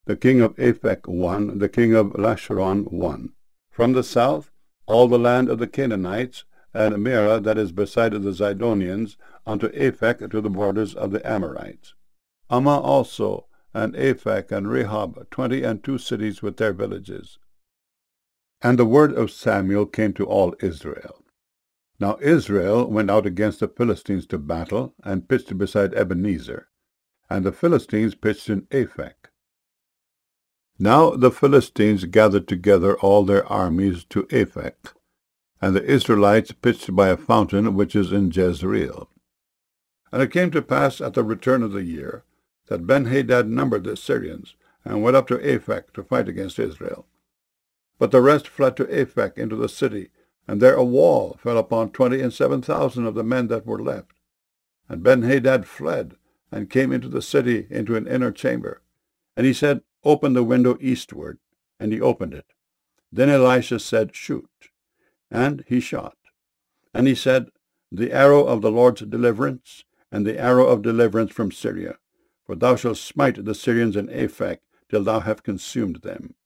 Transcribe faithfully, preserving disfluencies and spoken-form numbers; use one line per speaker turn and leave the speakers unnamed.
the king of Aphek won, the king of Lasharon won. From the south, all the land of the Canaanites, and Mearah that is beside the Zidonians, unto Aphek to the borders of the Amorites. Ammah also, and Aphek, and Rehob, twenty and two cities with their villages. And the word of Samuel came to all Israel. Now Israel went out against the Philistines to battle, and pitched beside Ebenezer, and the Philistines pitched in Aphek. Now the Philistines gathered together all their armies to Aphek, and the Israelites pitched by a fountain which is in Jezreel. And it came to pass at the return of the year, that Benhadad numbered the Syrians, and went up to Aphek to fight against Israel. But the rest fled to Aphek into the city, and there a wall fell upon twenty and seven thousand of the men that were left. And Benhadad fled, and came into the city into an inner chamber. And he said, Open the window eastward. And he opened it. Then Elisha said, Shoot. And he shot. And he said, The arrow of the Lord's deliverance, and the arrow of deliverance from Syria. For thou shalt smite the Syrians in Aphek, till thou have consumed them.